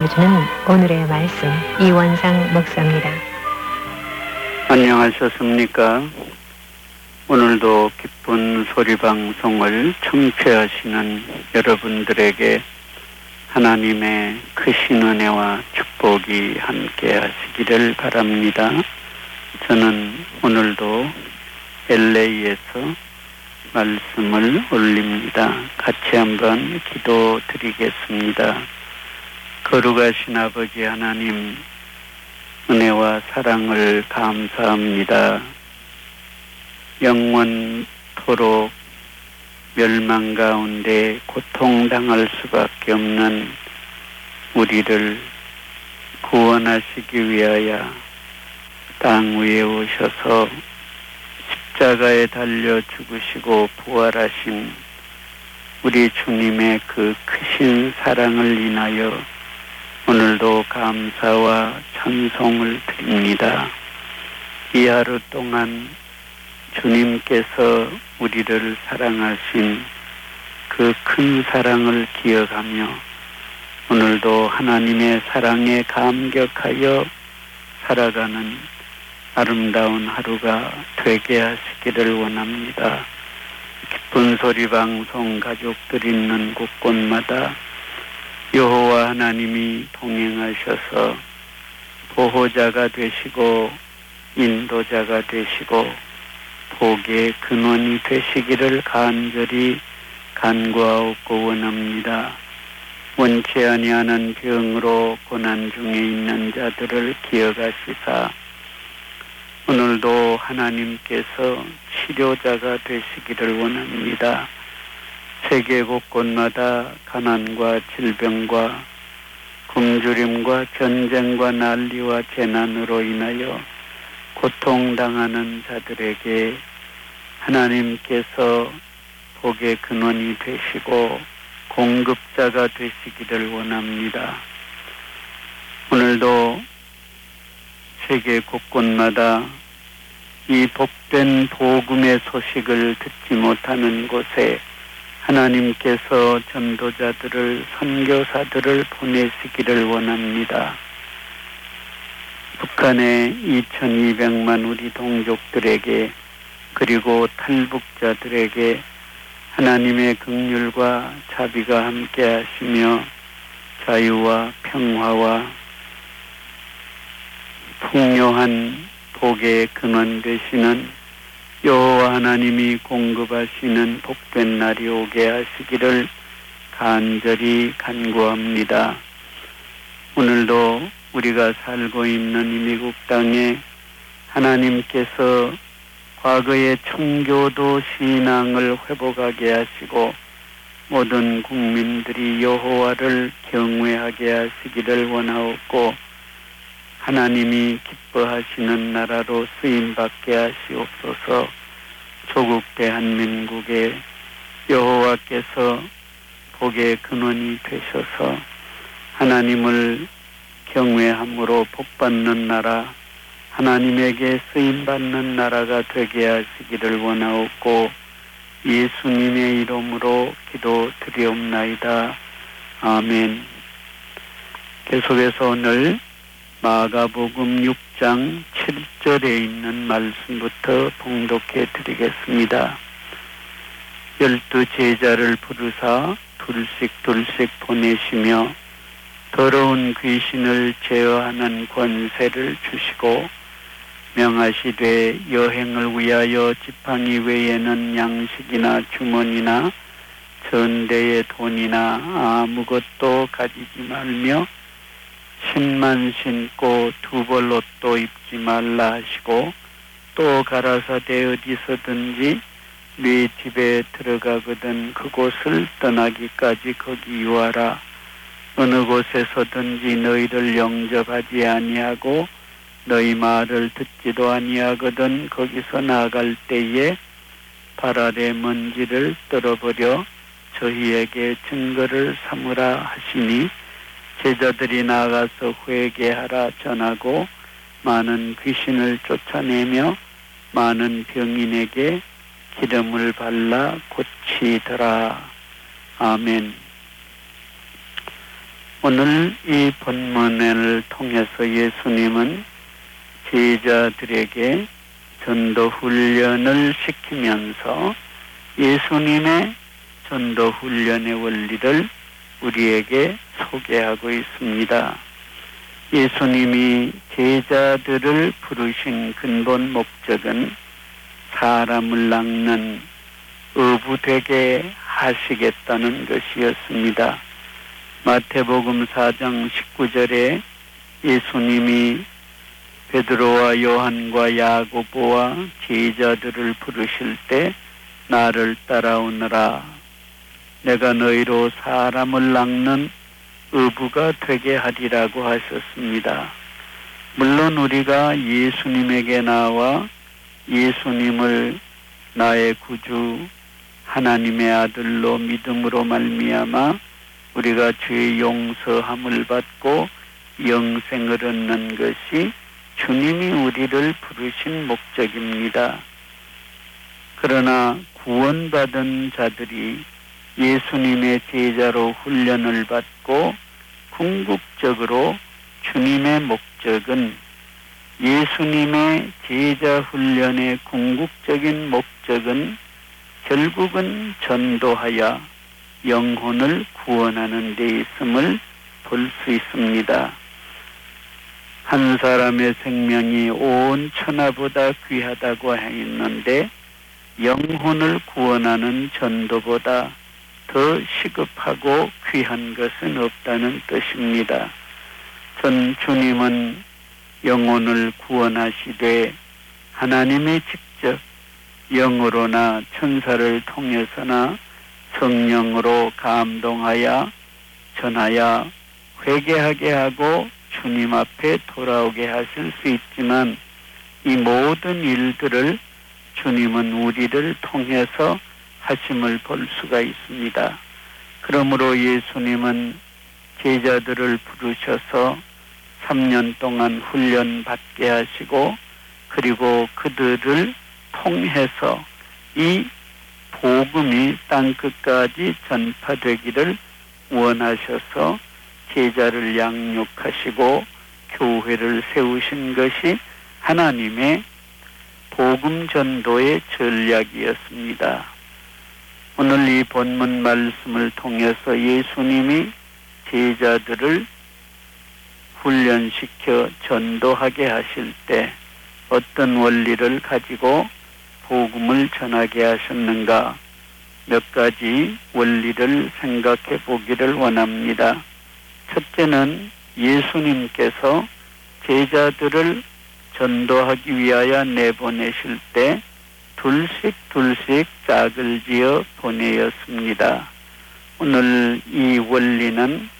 나눠주는 오늘의 말씀 이원상 목사입니다. 안녕하셨습니까? 오늘도 기쁜 소리 방송을 청취하시는 여러분들에게 하나님의 크신 은혜와 축복이 함께 하시기를 바랍니다. 저는 오늘도 LA에서 말씀을 올립니다. 같이 한번 기도드리겠습니다. 거룩하신 아버지 하나님, 은혜와 사랑을 감사합니다. 영원토록 멸망 가운데 고통당할 수밖에 없는 우리를 구원하시기 위하여 땅 위에 오셔서 십자가에 달려 죽으시고 부활하신 우리 주님의 그 크신 사랑을 인하여 오늘도 감사와 찬송을 드립니다. 이 하루 동안 주님께서 우리를 사랑하신 그 큰 사랑을 기억하며 오늘도 하나님의 사랑에 감격하여 살아가는 아름다운 하루가 되게 하시기를 원합니다. 기쁜 소리 방송 가족들 있는 곳곳마다 여호와 하나님이 동행하셔서 보호자가 되시고 인도자가 되시고 복의 근원이 되시기를 간절히 간구하옵고 원합니다. 원치 아니하는 병으로 고난 중에 있는 자들을 기억하시사 오늘도 하나님께서 치료자가 되시기를 원합니다. 세계 곳곳마다 가난과 질병과 굶주림과 전쟁과 난리와 재난으로 인하여 고통당하는 자들에게 하나님께서 복의 근원이 되시고 공급자가 되시기를 원합니다. 오늘도 세계 곳곳마다 이 복된 복음의 소식을 듣지 못하는 곳에 하나님께서 전도자들을 선교사들을 보내시기를 원합니다. 북한의 2200만 우리 동족들에게 그리고 탈북자들에게 하나님의 긍휼과 자비가 함께 하시며 자유와 평화와 풍요한 복의 근원 되시는 여호와 하나님이 공급하시는 복된 날이 오게 하시기를 간절히 간구합니다. 오늘도 우리가 살고 있는 이 미국 땅에 하나님께서 과거의 청교도 신앙을 회복하게 하시고 모든 국민들이 여호와를 경외하게 하시기를 원하옵고 하나님이 기뻐하시는 나라로 쓰임받게 하시옵소서. 조국 대한민국에 여호와께서 복의 근원이 되셔서 하나님을 경외함으로 복받는 나라, 하나님에게 쓰임받는 나라가 되게 하시기를 원하옵고 예수님의 이름으로 기도드리옵나이다. 아멘. 계속해서 오늘 마가복음 6장 7절에 있는 말씀부터 봉독해 드리겠습니다. 12 제자를 부르사 둘씩 보내시며 더러운 귀신을 제어하는 권세를 주시고 명하시되 여행을 위하여 지팡이 외에는 양식이나 주머니나 전대의 돈이나 아무것도 가지지 말며 신만 신고 두벌 옷도 입지 말라 하시고 또 가라사대 어디서든지 네 집에 들어가거든 그곳을 떠나기까지 거기 유하라. 어느 곳에서든지 너희를 영접하지 아니하고 너희 말을 듣지도 아니하거든 거기서 나아갈 때에 발 아래 먼지를 떨어버려 저희에게 증거를 삼으라 하시니 제자들이 나가서 회개하라 전하고 많은 귀신을 쫓아내며 많은 병인에게 기름을 발라 고치더라. 아멘. 오늘 이 본문을 통해서 예수님은 제자들에게 전도 훈련을 시키면서 예수님의 전도 훈련의 원리를 우리에게 소개하고 있습니다. 예수님이 제자들을 부르신 근본 목적은 사람을 낚는 어부되게 하시겠다는 것이었습니다. 마태복음 4장 19절에 예수님이 베드로와 요한과 야고보와 제자들을 부르실 때 나를 따라오너라. 내가 너희로 사람을 낚는 어부가 되게 하리라고 하셨습니다. 물론 우리가 예수님에게 나와 예수님을 나의 구주 하나님의 아들로 믿음으로 말미암아 우리가 죄의 용서함을 받고 영생을 얻는 것이 주님이 우리를 부르신 목적입니다. 그러나 구원받은 자들이 예수님의 제자로 훈련을 받고 궁극적으로 주님의 목적은 예수님의 제자 훈련의 궁극적인 목적은 결국은 전도하여 영혼을 구원하는 데 있음을 볼 수 있습니다. 한 사람의 생명이 온 천하보다 귀하다고 했는데 영혼을 구원하는 전도보다 더 시급하고 귀한 것은 없다는 뜻입니다. 전 주님은 영혼을 구원하시되 하나님이 직접 영으로나 천사를 통해서나 성령으로 감동하여 전하여 회개하게 하고 주님 앞에 돌아오게 하실 수 있지만 이 모든 일들을 주님은 우리를 통해서 하심을 볼 수가 있습니다. 그러므로 예수님은 제자들을 부르셔서 3년 동안 훈련받게 하시고 그리고 그들을 통해서 이 복음이 땅끝까지 전파되기를 원하셔서 제자를 양육하시고 교회를 세우신 것이 하나님의 복음 전도의 전략이었습니다. 오늘 이 본문 말씀을 통해서 예수님이 제자들을 훈련시켜 전도하게 하실 때 어떤 원리를 가지고 복음을 전하게 하셨는가 몇 가지 원리를 생각해 보기를 원합니다. 첫째는 예수님께서 제자들을 전도하기 위하여 내보내실 때 둘씩 짝을 지어 보내었습니다. 오늘 이 원리는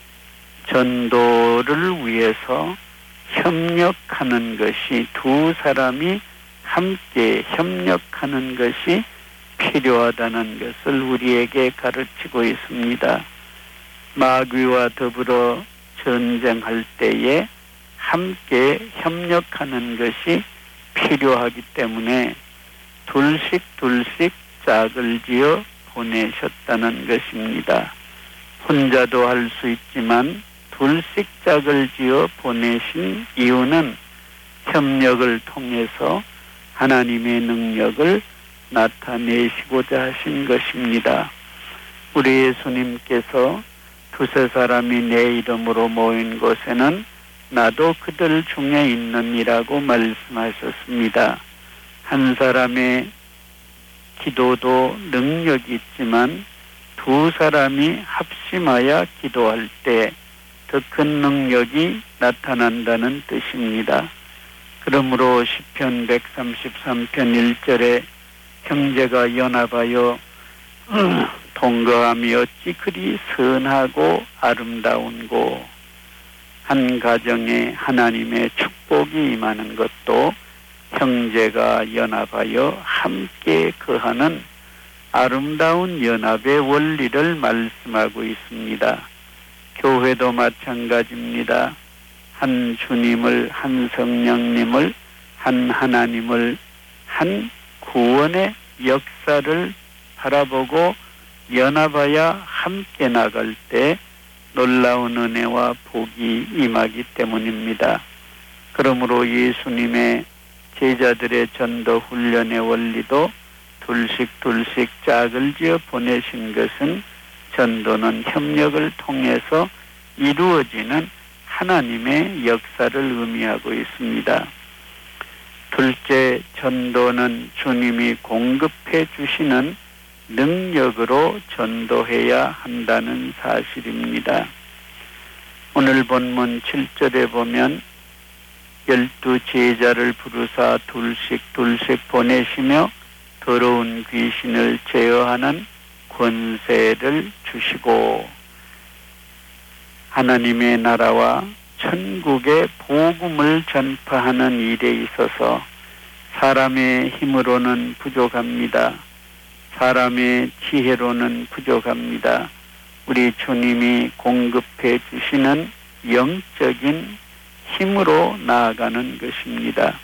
전도를 위해서 협력하는 것이 두 사람이 함께 협력하는 것이 필요하다는 것을 우리에게 가르치고 있습니다. 마귀와 더불어 전쟁할 때에 함께 협력하는 것이 필요하기 때문에 둘씩 짝을 지어 보내셨다는 것입니다. 혼자도 할 수 있지만 둘씩 짝을 지어 보내신 이유는 협력을 통해서 하나님의 능력을 나타내시고자 하신 것입니다. 우리 예수님께서 두세 사람이 내 이름으로 모인 곳에는 나도 그들 중에 있느니라고 말씀하셨습니다. 한 사람의 기도도 능력이 있지만 두 사람이 합심하여 기도할 때 더 큰 능력이 나타난다는 뜻입니다. 그러므로 시편 133편 1절에 형제가 연합하여 동거함이 어찌 그리 선하고 아름다운고 한 가정에 하나님의 축복이 임하는 것도 형제가 연합하여 함께 거하는 아름다운 연합의 원리를 말씀하고 있습니다. 교회도 마찬가지입니다. 한 주님을, 한 성령님을, 한 하나님을, 한 구원의 역사를 바라보고 연합하여 함께 나갈 때 놀라운 은혜와 복이 임하기 때문입니다. 그러므로 예수님의 제자들의 전도 훈련의 원리도 둘씩 짝을 지어 보내신 것은 전도는 협력을 통해서 이루어지는 하나님의 역사를 의미하고 있습니다. 둘째, 전도는 주님이 공급해 주시는 능력으로 전도해야 한다는 사실입니다. 오늘 본문 7절에 보면 12 제자를 부르사 둘씩 보내시며 더러운 귀신을 제어하는 권세를 주시고, 하나님의 나라와 천국의 복음을 전파하는 일에 있어서 사람의 힘으로는 부족합니다. 사람의 지혜로는 부족합니다. 우리 주님이 공급해 주시는 영적인 힘으로 나아가는 것입니다.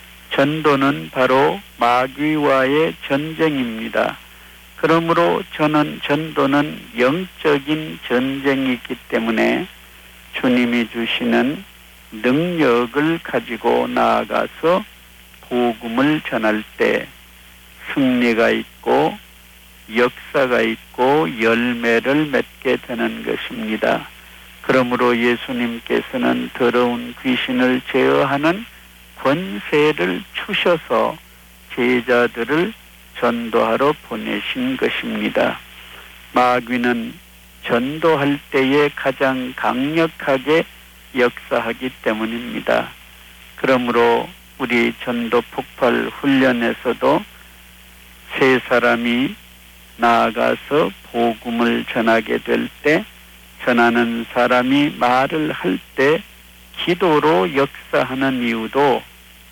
전도는 바로 마귀와의 전쟁입니다. 그러므로 전도는 영적인 전쟁이기 때문에 주님이 주시는 능력을 가지고 나아가서 복음을 전할 때 승리가 있고 역사가 있고 열매를 맺게 되는 것입니다. 그러므로 예수님께서는 더러운 귀신을 제어하는 권세를 주셔서 제자들을 전도하러 보내신 것입니다. 마귀는 전도할 때에 가장 강력하게 역사하기 때문입니다. 그러므로 우리 전도 폭발 훈련에서도 세 사람이 나아가서 복음을 전하게 될 때 전하는 사람이 말을 할 때 기도로 역사하는 이유도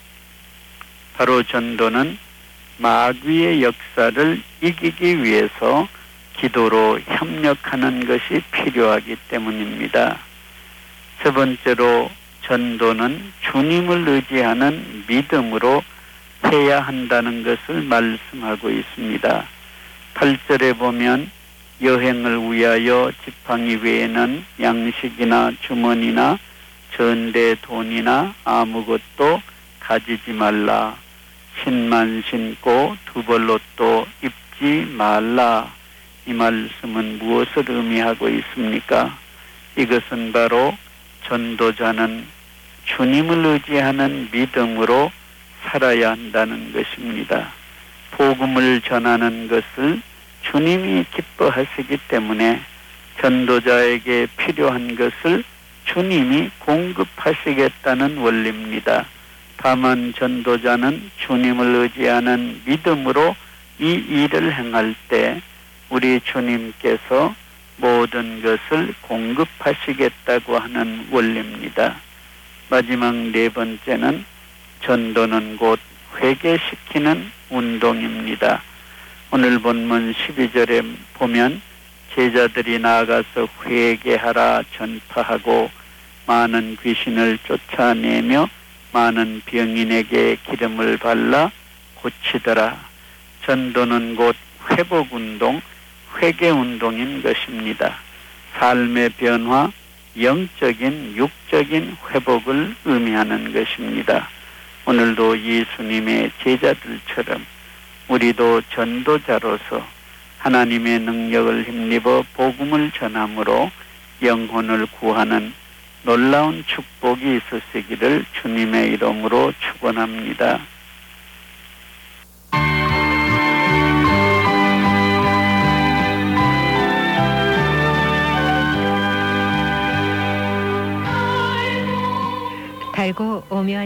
바로 전도는 마귀의 역사를 이기기 위해서 기도로 협력하는 것이 필요하기 때문입니다. 세 번째로 전도는 주님을 의지하는 믿음으로 해야 한다는 것을 말씀하고 있습니다. 8절에 보면 여행을 위하여 지팡이 외에는 양식이나 주머니나 전대 돈이나 아무것도 가지지 말라. 신만 신고 두벌옷도 입지 말라. 이 말씀은 무엇을 의미하고 있습니까? 이것은 바로 전도자는 주님을 의지하는 믿음으로 살아야 한다는 것입니다. 복음을 전하는 것을 주님이 기뻐하시기 때문에 전도자에게 필요한 것을 주님이 공급하시겠다는 원리입니다. 다만 전도자는 주님을 의지하는 믿음으로 이 일을 행할 때 우리 주님께서 모든 것을 공급하시겠다고 하는 원리입니다. 마지막 네 번째는 전도는 곧 회개시키는 운동입니다. 오늘 본문 12절에 보면 제자들이 나아가서 회개하라 전파하고 많은 귀신을 쫓아내며 많은 병인에게 기름을 발라 고치더라. 전도는 곧 회복운동, 회개운동인 것입니다. 삶의 변화, 영적인, 육적인 회복을 의미하는 것입니다. 오늘도 예수님의 제자들처럼 우리도 전도자로서 하나님의 능력을 힘입어 복음을 전함으로 영혼을 구하는 놀라운 축복이 있으시기를 주님의 이름으로 축원합니다. 달고 오면